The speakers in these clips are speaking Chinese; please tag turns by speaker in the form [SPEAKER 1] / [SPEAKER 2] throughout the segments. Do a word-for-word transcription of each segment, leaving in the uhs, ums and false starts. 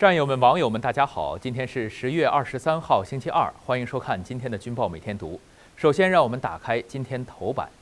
[SPEAKER 1] 战友们、网友们，大家好！今天是十月二十三号，星期二，欢迎收看今天的《军报每天读》。首先，让我们打开今天头版。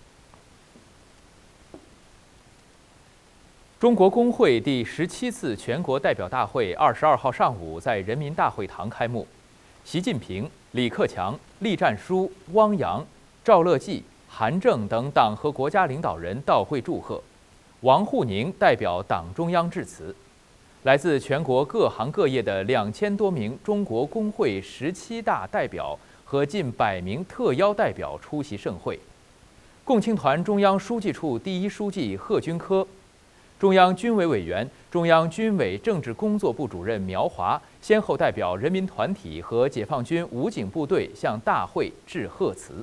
[SPEAKER 1] 中国工会第十七次全国代表大会二十二号上午在人民大会堂开幕，习近平、李克强、栗战书、汪洋、赵乐际、韩正等党和国家领导人到会祝贺，王沪宁代表党中央致辞。来自全国各行各业的两千多名中国工会十七大代表和近百名特邀代表出席盛会。共青团中央书记处第一书记贺军科、中央军委委员、中央军委政治工作部主任苗华先后代表人民团体和解放军武警部队向大会致贺词。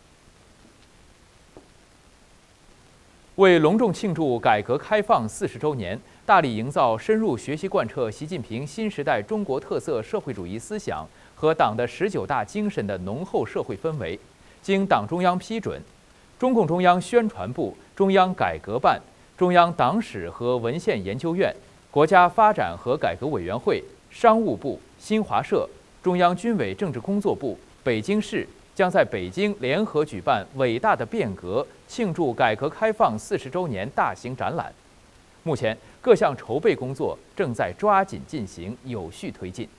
[SPEAKER 1] 为隆重庆祝改革开放四十周年，大力营造深入学习贯彻习近平新时代中国特色社会主义思想和党的十九大精神的浓厚社会氛围，经党中央批准，中共中央宣传部、中央改革办、中央党史和文献研究院、国家发展和改革委员会、商务部、新华社、中央军委政治工作部、北京市将在北京联合举办伟大的变革庆祝改革开放四十周年大型展览。目前，各项筹备工作正在抓紧进行，有序推进。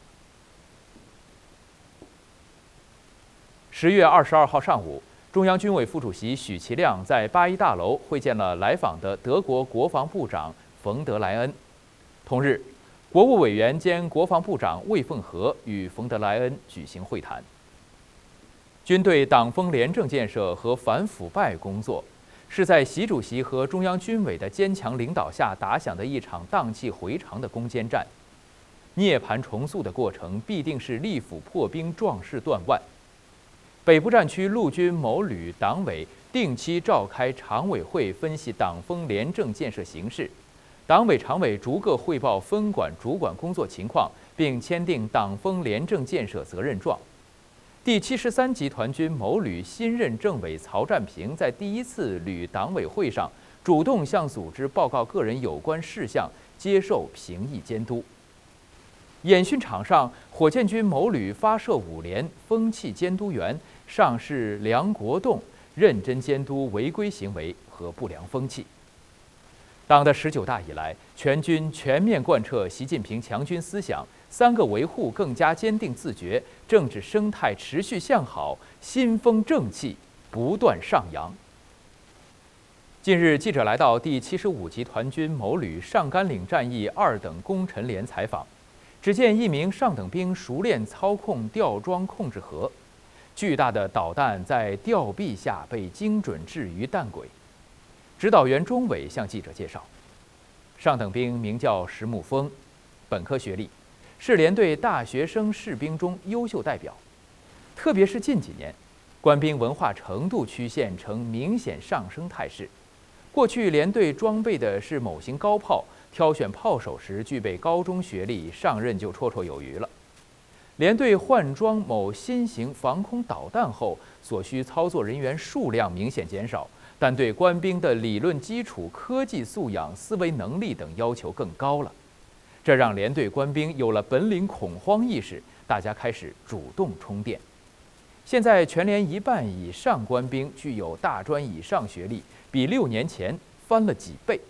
[SPEAKER 1] 十月二十二号上午，中央军委副主席许其亮在八一大楼会见了来访的德国国防部长冯德莱恩。同日，国务委员兼国防部长魏凤和与冯德莱恩举行会谈。军队党风廉政建设和反腐败工作，是在习主席和中央军委的坚强领导下打响的一场荡气回肠的攻坚战。涅槃重塑的过程必定是力斧破冰、壮士断腕。北部战区陆军某旅党委定期召开常委会，分析党风廉政建设形势，党委常委逐个汇报分管主管工作情况，并签订党风廉政建设责任状。第七十三集团军某旅新任政委曹占平在第一次旅党委会上主动向组织报告个人有关事项，接受评议监督。演训场上，火箭军某旅发射五连风气监督员上士梁国栋认真监督违规行为和不良风气。党的十九大以来，全军全面贯彻习近平强军思想，三个维护更加坚定自觉，政治生态持续向好，新风正气不断上扬。近日，记者来到第七十五集团军某旅上甘岭战役二等功臣连采访，只见一名上等兵熟练操控吊装控制盒，巨大的导弹在吊臂下被精准置于弹轨。指导员钟伟向记者介绍，上等兵名叫石木峰，本科学历，是连队大学生士兵中优秀代表。特别是近几年，官兵文化程度曲线呈明显上升态势。过去连队装备的是某型高炮，挑选炮手时具备高中学历，上任就绰绰有余了。连队换装某新型防空导弹后，所需操作人员数量明显减少，但对官兵的理论基础、科技素养、思维能力等要求更高了。这让连队官兵有了本领恐慌意识，大家开始主动充电。现在全连一半以上官兵具有大专以上学历，比六年前翻了几倍。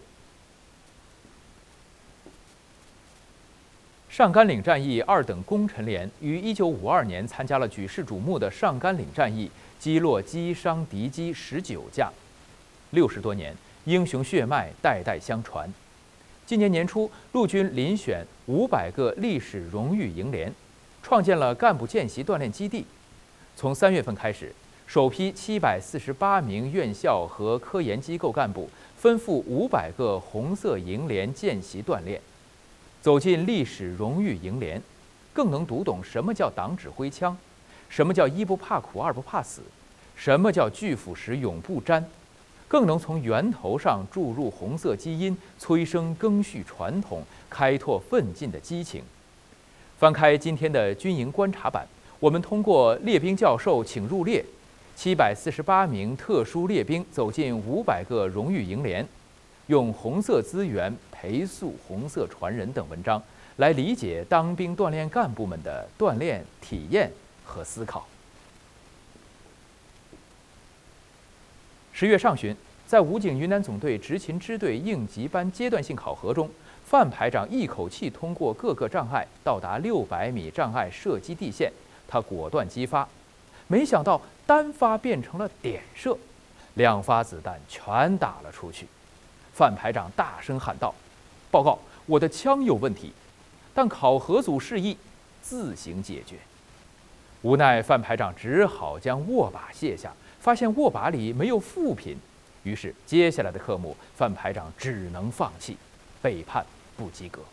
[SPEAKER 1] 上甘岭战役二等功臣连于一九五二年参加了举世瞩目的上甘岭战役，击落击伤敌机十九架。六十多年，英雄血脉代代相传。今年年初，陆军遴选五百个历史荣誉营连，创建了干部见习锻炼基地。从三月份开始，首批七百四十八名院校和科研机构干部分赴五百个红色营连见习锻炼。走进历史荣誉营连，更能读懂什么叫党指挥枪，什么叫一不怕苦二不怕死，什么叫拒腐蚀永不沾，更能从源头上注入红色基因，催生赓续传统，开拓奋进的激情。翻开今天的军营观察版，我们通过列兵教授请入列，七百四十八名特殊列兵走进五百个荣誉营连，用红色资源培塑红色传人等文章， 来理解当兵锻炼干部们的锻炼体验和思考。十月上旬，在武警云南总队执勤支队应急班阶段性考核中，范排长一口气通过各个障碍，到达六百米障碍射击地线。他果断击发，没想到单发变成了点射，两发子弹全打了出去。范排长大声喊道：“报告，我的枪有问题！”但考核组示意自行解决。无奈范排长只好将握把卸下，发现握把里没有副品，于是接下来的科目范排长只能放弃，被判不及格。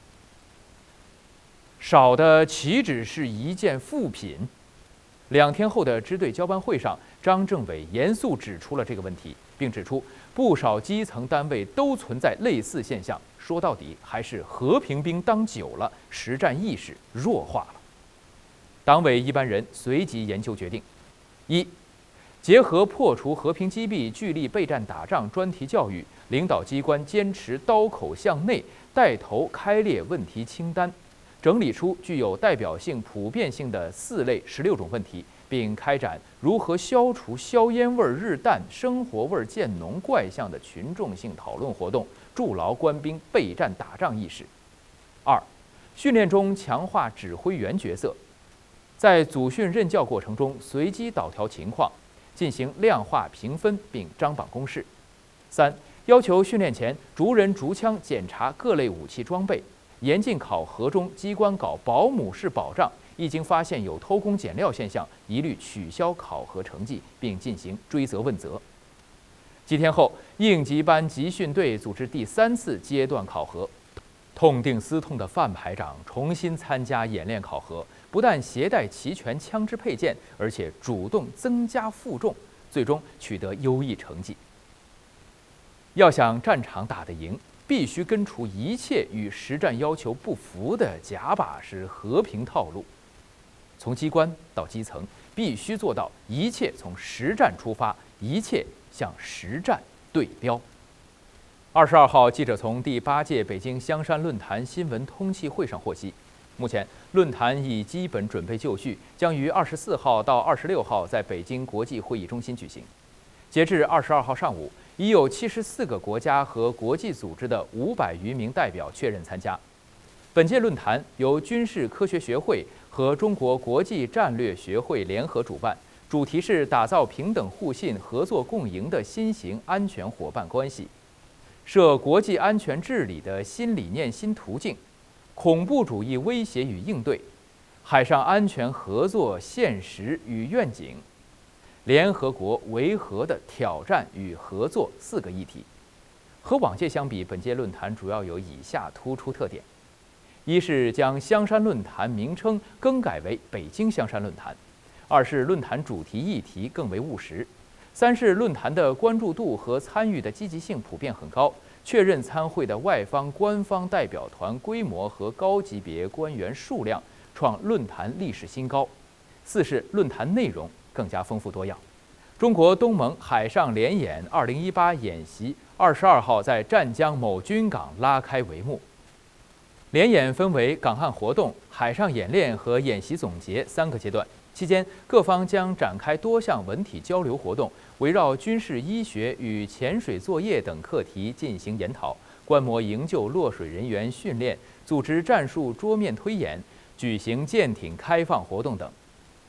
[SPEAKER 1] 少的岂止是一件副品？两天后的支队交班会上，张政委严肃指出了这个问题，并指出不少基层单位都存在类似现象。说到底，还是和平兵当久了，实战意识弱化了。党委一班人随即研究决定：一、结合破除和平击毙、聚力备战打仗专题教育，领导机关坚持刀口向内，带头开列问题清单，整理出具有代表性、普遍性的四类十六种问题，并开展如何消除硝烟味日淡、生活味渐浓怪象的群众性讨论活动，筑牢官兵备战打仗意识。二、训练中强化指挥员角色，在组训任教过程中随机导调情况，进行量化评分并张榜公示。三、要求训练前逐人逐枪检查各类武器装备，严禁考核中机关搞保姆式保障，一经发现有偷工减料现象，一律取消考核成绩，并进行追责问责。几天后，应急班集训队组织第三次阶段考核，痛定思痛的范排长重新参加演练考核，不但携带齐全枪支配件，而且主动增加负重，最终取得优异成绩。要想战场打得赢，必须根除一切与实战要求不符的假把式和平套路。从机关到基层，必须做到一切从实战出发，一切向实战对标。二十二号，记者从第八届北京香山论坛新闻通气会上获悉，目前论坛已基本准备就绪，将于二十四号到二十六号在北京国际会议中心举行。截至二十二号上午，已有七十四个国家和国际组织的五百余名代表确认参加。本届论坛由军事科学学会和中国国际战略学会联合主办，主题是打造平等互信、合作共赢的新型安全伙伴关系，设国际安全治理的新理念新途径，恐怖主义威胁与应对，海上安全合作现实与愿景，联合国维和的挑战与合作四个议题。和往届相比，本届论坛主要有以下突出特点：一是将香山论坛名称更改为北京香山论坛；二是论坛主题议题更为务实；三是论坛的关注度和参与的积极性普遍很高，确认参会的外方官方代表团规模和高级别官员数量创论坛历史新高；四是论坛内容更加丰富多样。中国东盟海上联演二零一八演习二十二号在湛江某军港拉开帷幕。联演分为港岸活动、海上演练和演习总结三个阶段，期间各方将展开多项文体交流活动，围绕军事医学与潜水作业等课题进行研讨，观摩营救落水人员训练，组织战术桌面推演，举行舰艇开放活动等。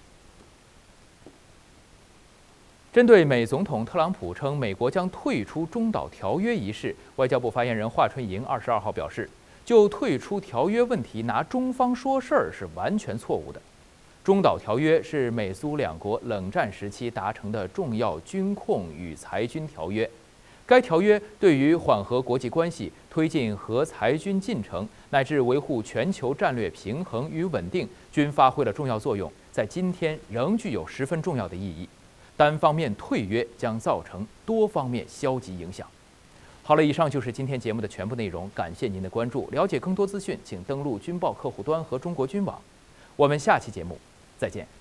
[SPEAKER 1] 针对美总统特朗普称美国将退出中导条约一事，外交部发言人华春莹二十二号表示，就退出条约问题拿中方说事儿是完全错误的。中导条约是美苏两国冷战时期达成的重要军控与裁军条约，该条约对于缓和国际关系、推进核裁军进程乃至维护全球战略平衡与稳定均发挥了重要作用，在今天仍具有十分重要的意义。单方面退约将造成多方面消极影响。好了，以上就是今天节目的全部内容，感谢您的关注。了解更多资讯，请登录军报客户端和中国军网。我们下期节目再见。